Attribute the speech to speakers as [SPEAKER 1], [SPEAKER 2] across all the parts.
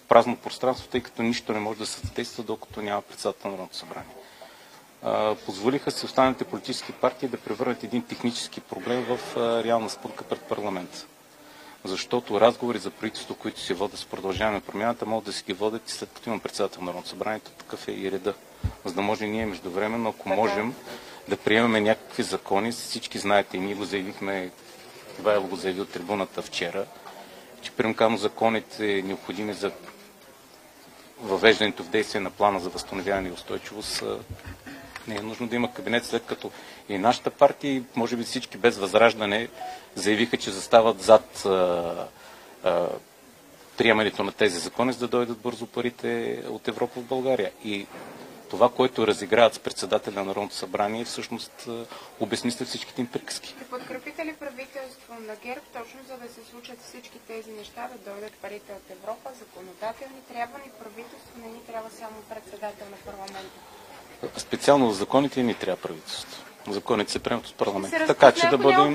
[SPEAKER 1] празно пространство, тъй като нищо не може да се задейства, докато няма председател на Народното събрание. Позволиха се останалите политически партии да превърнат един технически проблем в реална спънка пред парламента. Защото разговори за правителство, които се водят с Продължаваме промяната, могат да си ги водят и след като има председател на Народното събрание, такъв е и реда. За да може ние междувременно, ако можем да приемаме някакви закони, всички знаете, и ние го заявихме, Ивайло го заяви от трибуната вчера, че примерно законите необходими за въвеждането в действие на плана за възстановяване и устойчивост, не е нужно да има кабинет, след като и нашата партия, и може би всички без Възраждане заявиха, че застават зад приемането на тези закони, за да дойдат бързо парите от Европа в България. И това, което разиграват с председателя на Народното събрание, всъщност обезмисля всичките им приказки.
[SPEAKER 2] Ще подкрепите ли правителство на ГЕРБ, точно за да се случат всички тези неща, да дойдат парите от Европа, законодателни, трябва ни правителство, не ни трябва само председател на парламента?
[SPEAKER 1] Специално за законите ни трябва правителство. Законите се приемат от парламента. Така че да бъдем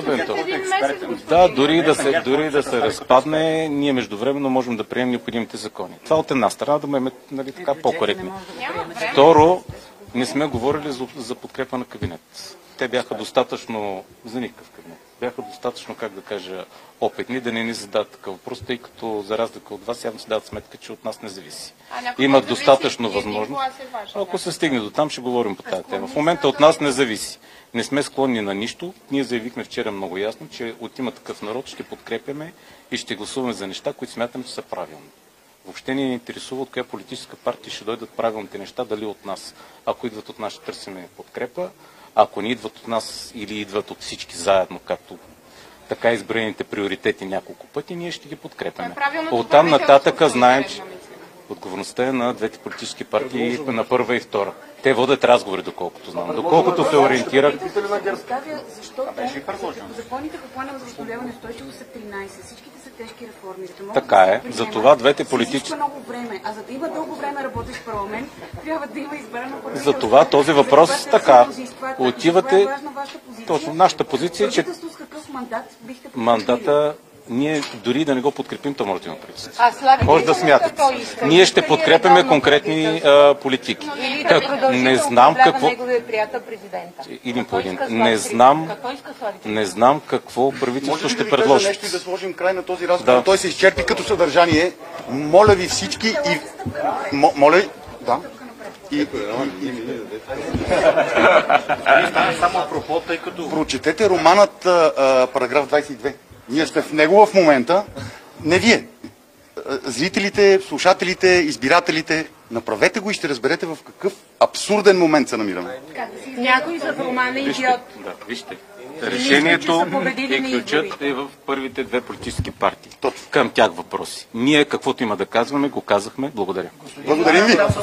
[SPEAKER 1] Да, дори да се разпадне, ние междувременно можем да приемем необходимите закони. Това от една страна да ме така по-коректни. Второ, не сме говорили за подкрепа на кабинет. Те бяха достатъчно, за никакъв кабинет, бяха достатъчно, как да кажа, опитни да не ни зададат такъв въпрос, тъй като за разлика от вас явно си дават сметка, че от нас не зависи. Имат достатъчно възможност. Ако се стигне до там, ще говорим по тази тема. В момента от нас не зависи. Не сме склонни на нищо. Ние заявихме вчера много ясно, че от Има такъв народ ще подкрепяме и ще гласуваме за неща, които смятаме, че са правилни. Въобще ни интересува от коя политическа партия ще дойдат правилните неща, дали от нас. Ако идват от нас, ще търсиме подкрепа. Ако не идват от нас или идват от всички заедно, както така избраните приоритети няколко пъти, ние ще ги подкрепяме. Оттам нататък знаем, че отговорността е на двете политически партии, на първа и втора. Те водят разговори, доколкото знам. Доколкото се ориентирах...
[SPEAKER 3] Защото законите по плана за възстановяване и устойчивост са 13. Всичките са тежки реформи.
[SPEAKER 1] Така е. За това двете политически...
[SPEAKER 3] много време. А за да има дълго време работещ парламент, трябва да има избрано правителство.
[SPEAKER 1] За това този въпрос така. Отивате... Точно. Нашата позиция е, че... Мандата... Ние дори да не го подкрепим, то може да има правителство. Може да смятате. Ние ще подкрепяме конкретни политики. Не знам какво... Един по един. Не знам какво правителство ще предложи.
[SPEAKER 4] Може ли да сложим край на този разговор? Да. Той се изчерпи като съдържание. Моля ви всички и... Моля... Да.
[SPEAKER 5] Само апропо, тъй като...
[SPEAKER 4] Прочетете романът параграф 22. Ние сте в него в момента. Не вие. Зрителите, слушателите, избирателите. Направете го и ще разберете в какъв абсурден момент се намираме.
[SPEAKER 3] Някой за романа идиот.
[SPEAKER 1] Вижте. Решението и ключът е в първите две политически партии. Към тях въпроси. Ние каквото има да казваме, го казахме. Благодаря.
[SPEAKER 4] Благодарим ви.